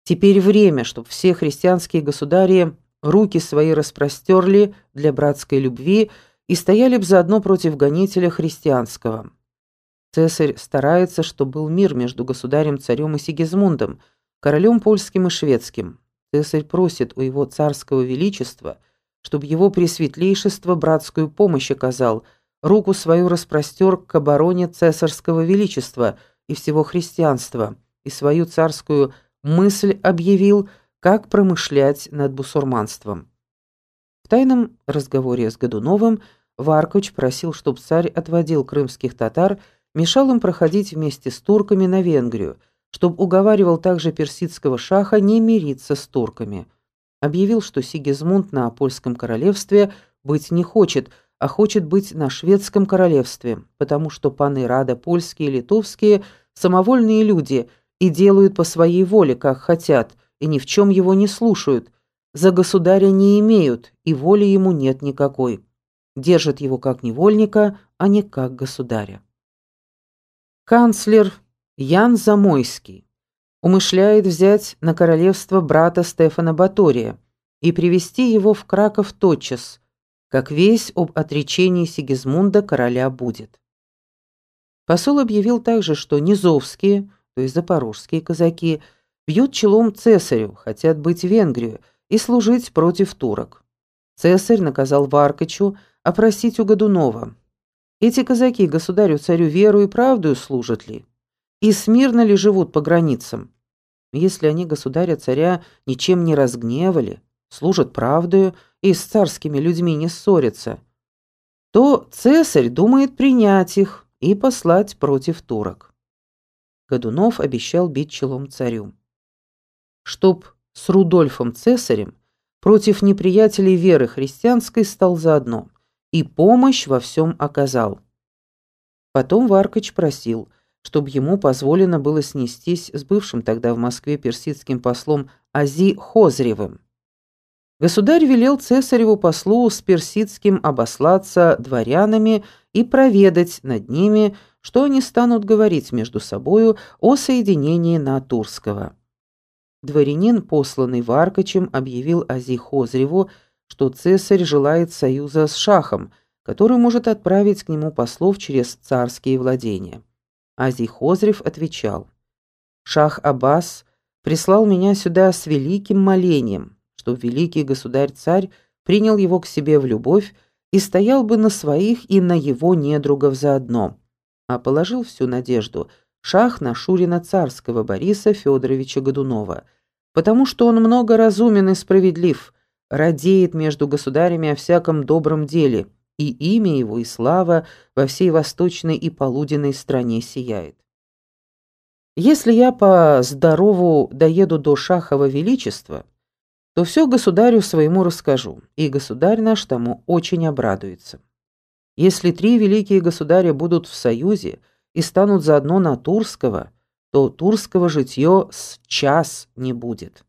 Теперь время, чтобы все христианские государи руки свои распростерли для братской любви и стояли б заодно против гонителя христианского. Цесарь старается, чтобы был мир между государем-царем и Сигизмундом, королем польским и шведским. Цесарь просит у его царского величества, чтобы его пресветлейшество братскую помощь оказал, руку свою распростер к обороне цесарского величества и всего христианства, и свою царскую мысль объявил, как промышлять над бусурманством. В тайном разговоре с Годуновым Варкоч просил, чтобы царь отводил крымских татар, мешал им проходить вместе с турками на Венгрию, чтобы уговаривал также персидского шаха не мириться с турками. Объявил, что Сигизмунд на польском королевстве быть не хочет, а хочет быть на шведском королевстве, потому что паны рада польские и литовские самовольные люди и делают по своей воле, как хотят, и ни в чем его не слушают, за государя не имеют, и воли ему нет никакой. Держат его как невольника, а не как государя. Канцлер Ян Замойский умышляет взять на королевство брата Стефана Батория и привести его в Краков тотчас, как весть об отречении Сигизмунда короля будет. Посол объявил также, что низовские, то есть запорожские казаки, бьют челом цесарю, хотят быть в Венгрию и служить против турок. Цесарь наказал Варкочу опросить у Годунова: эти казаки государю-царю веру и правду служат ли? И смирно ли живут по границам? Если они государя-царя ничем не разгневали, служат правдою и с царскими людьми не ссорятся, то цесарь думает принять их и послать против турок. Годунов обещал бить челом царю. Чтоб с Рудольфом Цесарем против неприятелей веры христианской стал заодно и помощь во всем оказал. Потом Варкоч просил, чтобы ему позволено было снестись с бывшим тогда в Москве персидским послом Ази Хозревым. Государь велел цесареву послу с персидским обослаться дворянами и проведать над ними, что они станут говорить между собою о соединении на Турского. Дворянин, посланный Варкочем, объявил Ази Хозреву, что цесарь желает союза с шахом, который может отправить к нему послов через царские владения. Ази Хозрев отвечал: «Шах Аббас прислал меня сюда с великим молением, чтобы великий государь-царь принял его к себе в любовь и стоял бы на своих и на его недругов заодно, а положил всю надежду шах на шурина царского Бориса Федоровича Годунова, потому что он много разумен и справедлив, радеет между государями о всяком добром деле, и имя его и слава во всей восточной и полуденной стране сияет. Если я по здорову доеду до Шахова Величества, то все государю своему расскажу, и государь наш тому очень обрадуется. Если 3 великие государя будут в союзе и станут заодно на Турского, то турского житье с час не будет».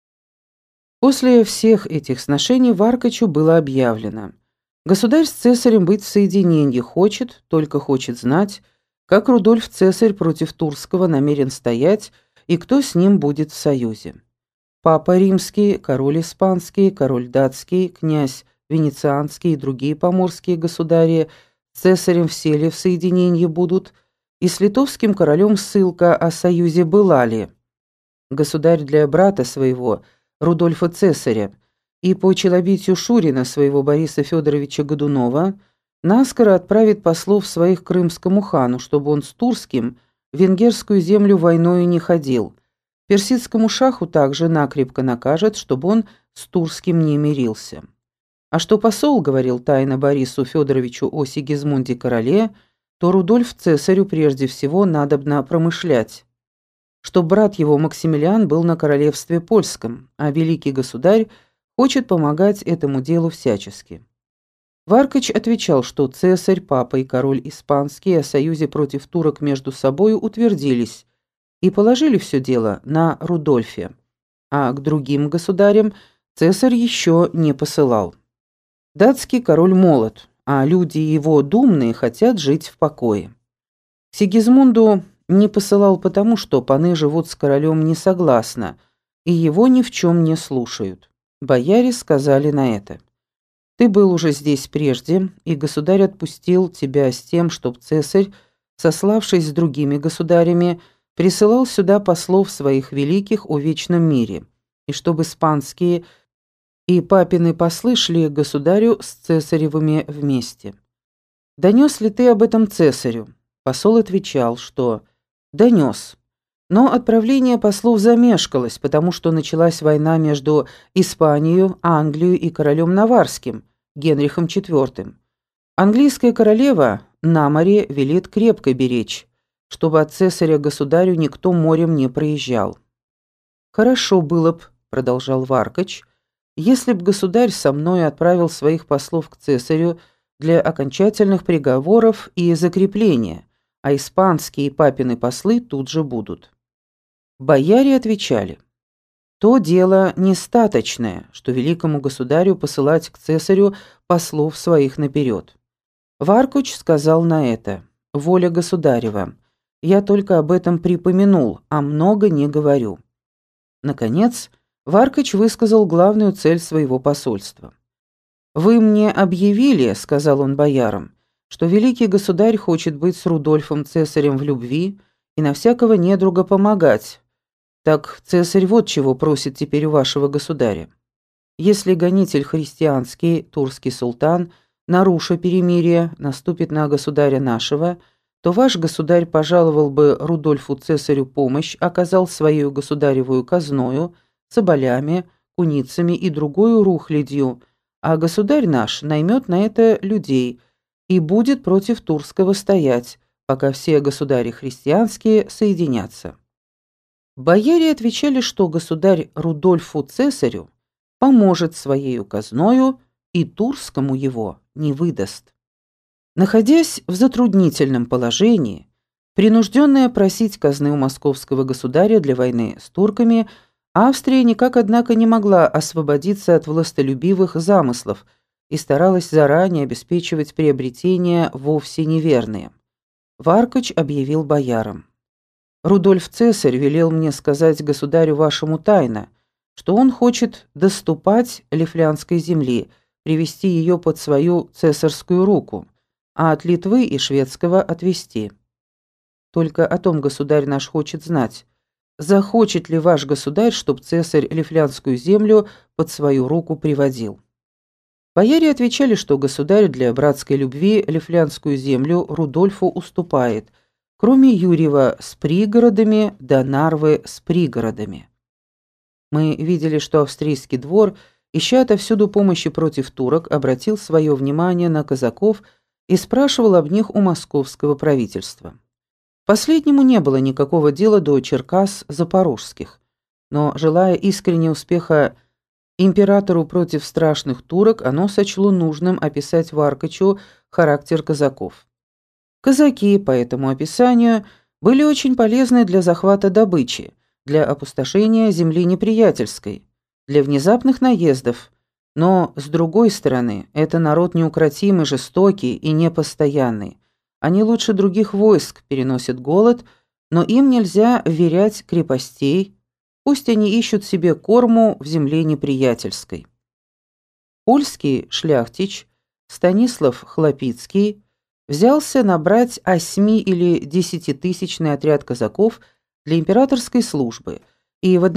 После всех этих сношений Варкочу было объявлено: государь с цесарем быть в соединении хочет, только хочет знать, как Рудольф Цесарь против Турского намерен стоять и кто с ним будет в союзе. Папа Римский, король Испанский, король Датский, князь Венецианский и другие поморские государи с цесарем все ли в соединении будут, и с литовским королем ссылка о союзе была ли. Государь для брата своего, Рудольфа Цесаря, и по челобитию шурина своего Бориса Федоровича Годунова наскоро отправит послов своих к крымскому хану, чтобы он с турским в венгерскую землю войною не ходил. Персидскому шаху также накрепко накажет, чтобы он с турским не мирился. А что посол говорил тайно Борису Федоровичу о Сигизмунде короле, то Рудольф Цесарю прежде всего надобно промышлять, что брат его Максимилиан был на королевстве польском, а великий государь хочет помогать этому делу всячески. Варкоч отвечал, что цесарь, папа и король испанский о союзе против турок между собою утвердились и положили все дело на Рудольфе, а к другим государям цесарь еще не посылал. Датский король молод, а люди его думные хотят жить в покое. Сигизмунду не посылал потому, что паны живут с королем не согласно, и его ни в чем не слушают. Бояре сказали на это: «Ты был уже здесь прежде, и государь отпустил тебя с тем, чтоб цесарь, сославшись с другими государями, присылал сюда послов своих великих о вечном мире, и чтобы испанские и папины послы шли к государю с цесаревыми вместе. Донес ли ты об этом цесарю?» Посол отвечал, что донес. Но отправление послов замешкалось, потому что началась война между Испанией, Англией и королем Наварским, Генрихом IV. Английская королева на море велит крепко беречь, чтобы от цесаря к государю никто морем не проезжал. «Хорошо было б», — продолжал Варкач, «если б государь со мной отправил своих послов к цесарю для окончательных приговоров и закрепления, а испанские и папины послы тут же будут». Бояре отвечали: «То дело нестаточное, что великому государю посылать к цесарю послов своих наперед». Варкач сказал на это: «Воля государева, я только об этом припомянул, а много не говорю». Наконец, Варкач высказал главную цель своего посольства. «Вы мне объявили, — сказал он боярам, — что великий государь хочет быть с Рудольфом цесарем в любви и на всякого недруга помогать. Так цесарь вот чего просит теперь у вашего государя. Если гонитель христианский, турский султан, наруша перемирие, наступит на государя нашего, то ваш государь пожаловал бы Рудольфу цесарю помощь, оказал свою государевую казною, соболями, куницами и другою рухлядью, а государь наш наймет на это людей и будет против турского стоять, пока все государи христианские соединятся». Бояре отвечали, что государь Рудольфу цесарю поможет своею казною и турскому его не выдаст. Находясь в затруднительном положении, принужденная просить казны у московского государя для войны с турками, Австрия никак, однако, не могла освободиться от властолюбивых замыслов и старалась заранее обеспечивать приобретения вовсе неверные. Варкач объявил боярам: «Рудольф цесарь велел мне сказать государю вашему тайно, что он хочет доступать Лифлянской земли, привести ее под свою цесарскую руку, а от Литвы и шведского отвести. Только о том государь наш хочет знать, захочет ли ваш государь, чтоб цесарь Лифлянскую землю под свою руку приводил». Бояре отвечали, что государь для братской любви Лифлянскую землю Рудольфу уступает, кроме Юрьева с пригородами да Нарвы с пригородами. Мы видели, что австрийский двор, ища отовсюду помощи против турок, обратил свое внимание на казаков и спрашивал об них у московского правительства. Последнему не было никакого дела до Черкас запорожских, но, желая искренне успеха императору против страшных турок, оно сочло нужным описать Варкачу характер казаков. Казаки, по этому описанию, были очень полезны для захвата добычи, для опустошения земли неприятельской, для внезапных наездов, но, с другой стороны, это народ неукротимый, жестокий и непостоянный. Они лучше других войск переносят голод, но им нельзя вверять крепостей, пусть они ищут себе корму в земле неприятельской. Польский шляхтич Станислав Хлопицкий взялся набрать 8- или 10-тысячный отряд казаков для императорской службы и в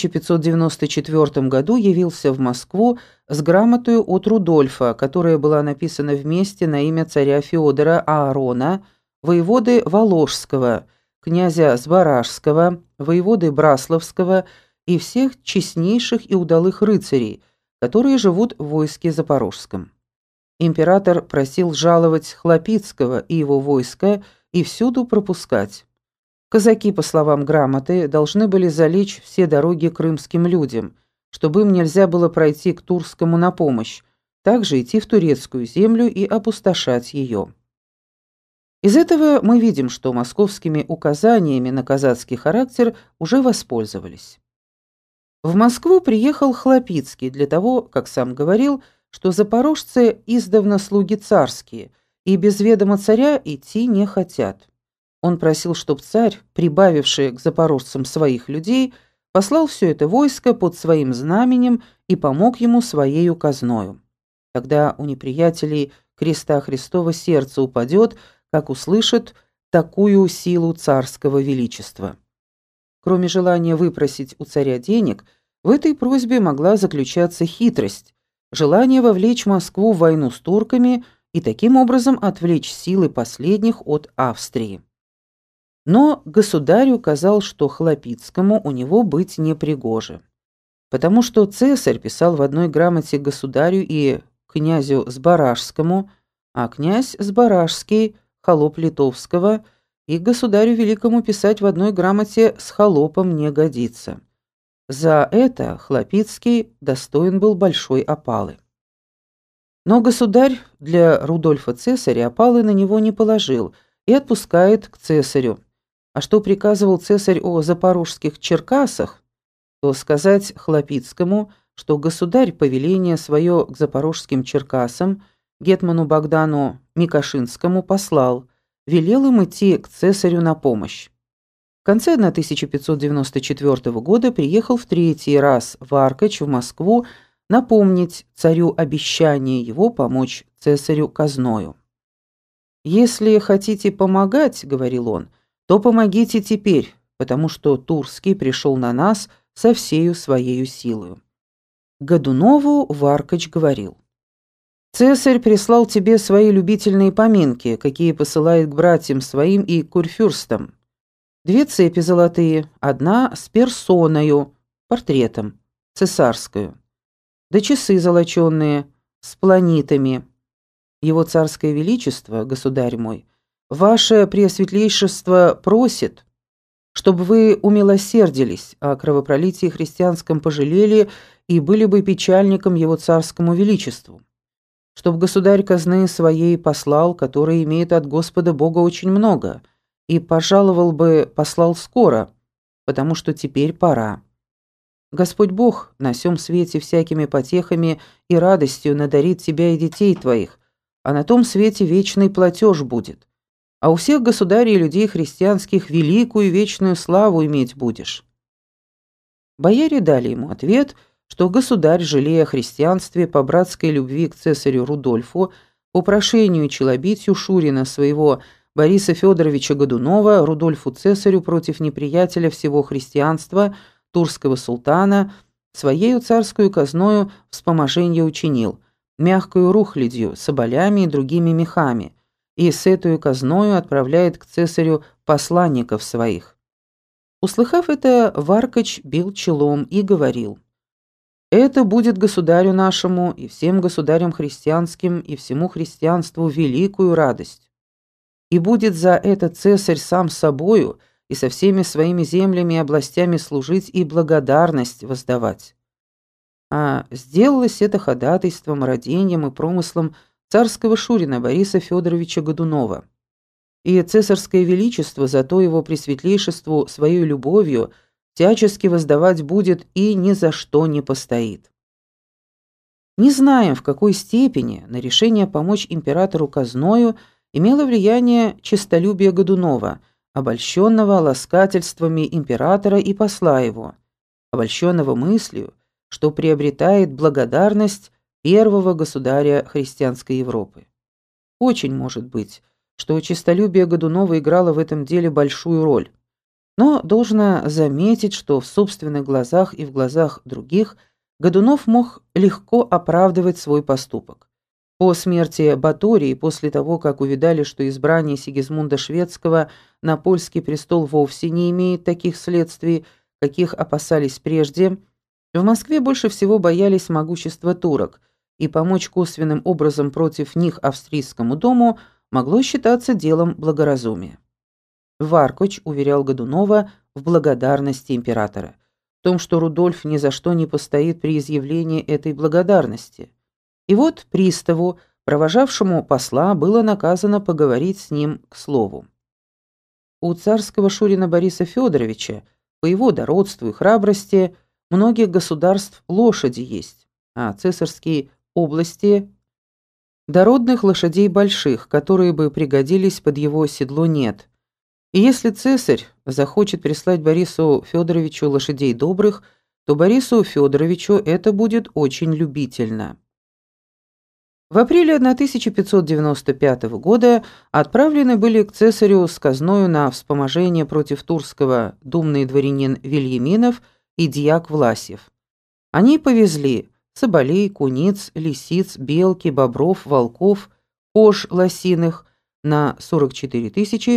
1594 году явился в Москву с грамотою от Рудольфа, которая была написана вместе на имя царя Феодора Аарона, воеводы Воложского, князя Збаражского, воеводы Браславского и всех честнейших и удалых рыцарей, которые живут в войске запорожском. Император просил жаловать Хлопицкого и его войско и всюду пропускать. Казаки, по словам грамоты, должны были залечь все дороги крымским людям, чтобы им нельзя было пройти к Турскому на помощь, также идти в турецкую землю и опустошать ее. Из этого мы видим, что московскими указаниями на казацкий характер уже воспользовались. В Москву приехал Хлопицкий для того, как сам говорил, что запорожцы издавна слуги царские и без ведома царя идти не хотят. Он просил, чтоб царь, прибавивший к запорожцам своих людей, послал все это войско под своим знаменем и помог ему своею казною. Тогда у неприятелей креста Христова сердце упадет, как услышат такую силу царского величества. Кроме желания выпросить у царя денег, в этой просьбе могла заключаться хитрость, желание вовлечь Москву в войну с турками и таким образом отвлечь силы последних от Австрии. Но государь указал, что Хлопицкому у него быть непригоже, потому что цесарь писал в одной грамоте государю и князю Сбаражскому, а князь Сбаражский, холоп Литовского, и государю великому писать в одной грамоте с холопом не годится. За это Хлопицкий достоин был большой опалы. Но государь для Рудольфа Цесаря опалы на него не положил и отпускает к цесарю. А что приказывал цесарь о запорожских Черкасах, то сказать Хлопицкому, что государь повеление свое к запорожским Черкасам гетману Богдану Микошинскому послал, велел им идти к цесарю на помощь. В конце 1594 года приехал в третий раз Варкач в Москву напомнить царю обещание его помочь цесарю казною. «Если хотите помогать, — говорил он, — то помогите теперь, потому что Турский пришел на нас со всею своею силою». Годунову Варкач говорил: «Цесарь прислал тебе свои любительные поминки, какие посылает к братьям своим и курфюрстам. 2 цепи золотые, одна с персоною, портретом, цесарскую, да часы золоченые, с планитами. Его царское величество, государь мой, ваше преосветлейшество просит, чтобы вы умилосердились, о кровопролитии христианском пожалели и были бы печальником его царскому величеству, чтоб государь казны своей послал, который имеет от Господа Бога очень много, и пожаловал бы послал скоро, потому что теперь пора. Господь Бог на сём свете всякими потехами и радостью надарит тебя и детей твоих, а на том свете вечный платеж будет. А у всех государей и людей христианских великую вечную славу иметь будешь». Бояре дали ему ответ, что государь, жалея о христианстве по братской любви к цесарю Рудольфу, по прошению и челобитию Шурина своего Бориса Федоровича Годунова Рудольфу Цесарю против неприятеля всего христианства, турского султана, своею царскую казною вспоможенье учинил, мягкою рухлядью, соболями и другими мехами, и с этою казною отправляет к цесарю посланников своих. Услыхав это, Варкач бил челом и говорил: «Это будет государю нашему и всем государям христианским и всему христианству великую радость. И будет за это цесарь сам собою и со всеми своими землями и областями служить и благодарность воздавать». А сделалось это ходатайством, родением и промыслом царского шурина Бориса Федоровича Годунова. И цесарское величество за то его пресветлейшеству своей любовью всячески воздавать будет и ни за что не постоит. Не знаем, в какой степени на решение помочь императору казною имело влияние честолюбие Годунова, обольщенного ласкательствами императора и посла его, обольщенного мыслью, что приобретает благодарность первого государя христианской Европы. Очень может быть, что честолюбие Годунова играло в этом деле большую роль, но должно заметить, что в собственных глазах и в глазах других Годунов мог легко оправдывать свой поступок. По смерти Батории, после того, как увидали, что избрание Сигизмунда Шведского на польский престол вовсе не имеет таких следствий, каких опасались прежде, в Москве больше всего боялись могущества турок, и помочь косвенным образом против них австрийскому дому могло считаться делом благоразумия. Варкач уверял Годунова в благодарности императора, в том, что Рудольф ни за что не постоит при изъявлении этой благодарности. И вот приставу, провожавшему посла, было наказано поговорить с ним к слову. У царского шурина Бориса Федоровича, по его дородству и храбрости, многих государств лошади есть, а цесарские области дородных лошадей больших, которые бы пригодились под его седло, нет. И если цесарь захочет прислать Борису Федоровичу лошадей добрых, то Борису Федоровичу это будет очень любительно. В апреле 1595 года отправлены были к цесарю с казною на вспоможение против турского думный дворянин Вильяминов и дьяк Власьев. Они повезли соболей, куниц, лисиц, белки, бобров, волков, кож лосиных на 44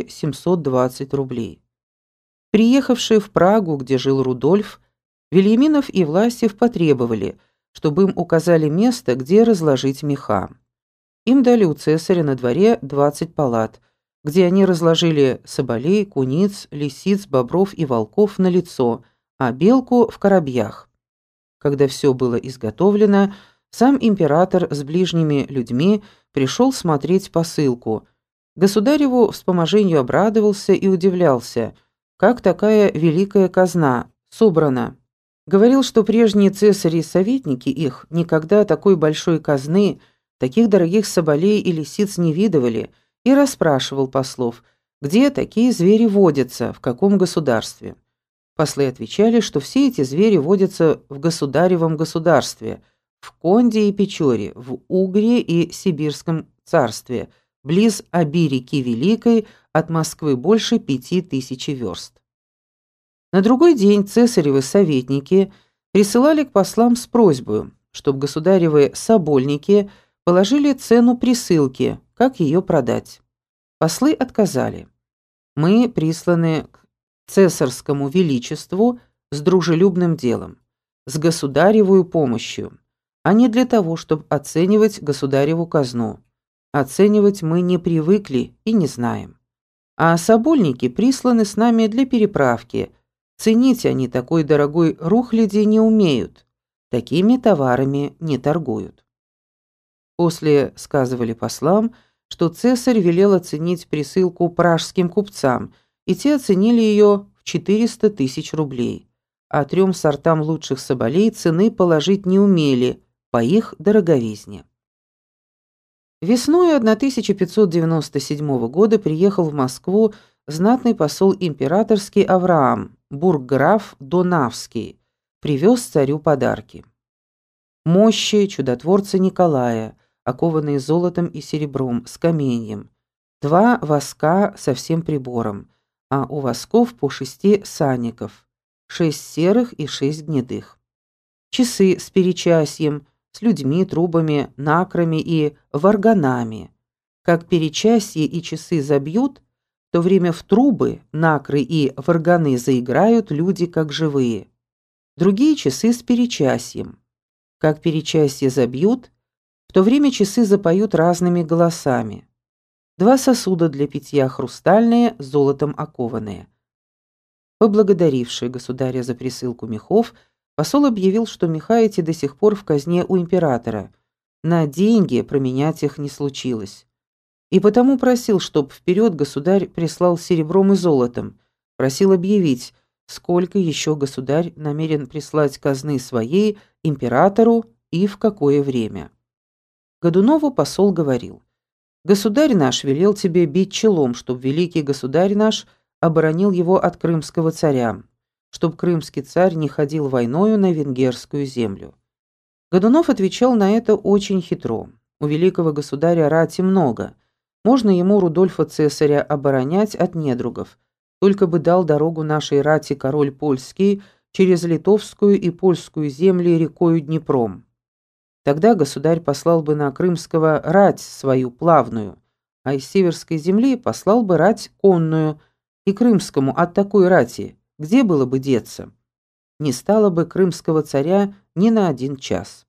720 рублей. Приехавшие в Прагу, где жил Рудольф, Вильяминов и Власьев потребовали, чтобы им указали место, где разложить меха. Им дали у цесаря на дворе 20 палат, где они разложили соболей, куниц, лисиц, бобров и волков на лицо, а белку в коробьях. Когда все было изготовлено, сам император с ближними людьми пришел смотреть посылку. Государеву вспоможению обрадовался и удивлялся, как такая великая казна собрана. Говорил, что прежние цесари и советники их никогда такой большой казны, таких дорогих соболей и лисиц не видывали, и расспрашивал послов, где такие звери водятся, в каком государстве. Послы отвечали, что все эти звери водятся в государевом государстве, в Конде и Печоре, в Угре и Сибирском царстве, близ Оби-реки Великой, от Москвы больше 5000 верст. На другой день цесаревы советники присылали к послам с просьбой, чтобы государевы собольники положили цену присылки, как ее продать. Послы отказали. Мы присланы к цесарскому величеству с дружелюбным делом, с государевою помощью, а не для того, чтобы оценивать государеву казну. Оценивать мы не привыкли и не знаем. А собольники присланы с нами для переправки. Ценить они такой дорогой рухляди не умеют, такими товарами не торгуют. После сказывали послам, что цесарь велел оценить присылку пражским купцам, и те оценили ее в 400 000 рублей, а 3 сортам лучших соболей цены положить не умели, по их дороговизне. Весною 1597 года приехал в Москву знатный посол императорский Авраам, бургграф Донавский, привез царю подарки. Мощи чудотворца Николая, окованные золотом и серебром, с каменьем, 2 воска со всем прибором, а у восков по 6 сальников, 6 серых и 6 гнедых. Часы с перечасьем, с людьми, трубами, накрами и варганами. Как перечасье и часы забьют, в то время в трубы, накры и варганы заиграют люди как живые. Другие часы с перечасьем. Как перечасье забьют, в то время часы запоют разными голосами. 2 сосуда для питья хрустальные, золотом окованные. Поблагодаривший государя за присылку мехов, посол объявил, что меха эти до сих пор в казне у императора. На деньги променять их не случилось. И потому просил, чтоб вперед государь прислал серебром и золотом. Просил объявить, сколько еще государь намерен прислать казны своей императору и в какое время. Годунову посол говорил: «Государь наш велел тебе бить челом, чтоб великий государь наш оборонил его от крымского царя, чтоб крымский царь не ходил войною на венгерскую землю». Годунов отвечал на это очень хитро. У великого государя рати много. Можно ему Рудольфа Цесаря оборонять от недругов. Только бы дал дорогу нашей рати король польский через литовскую и польскую земли рекою Днепром. Тогда государь послал бы на крымского рать свою плавную, а из северской земли послал бы рать конную, и крымскому от такой рати где было бы деться? Не стало бы крымского царя ни на 1 час.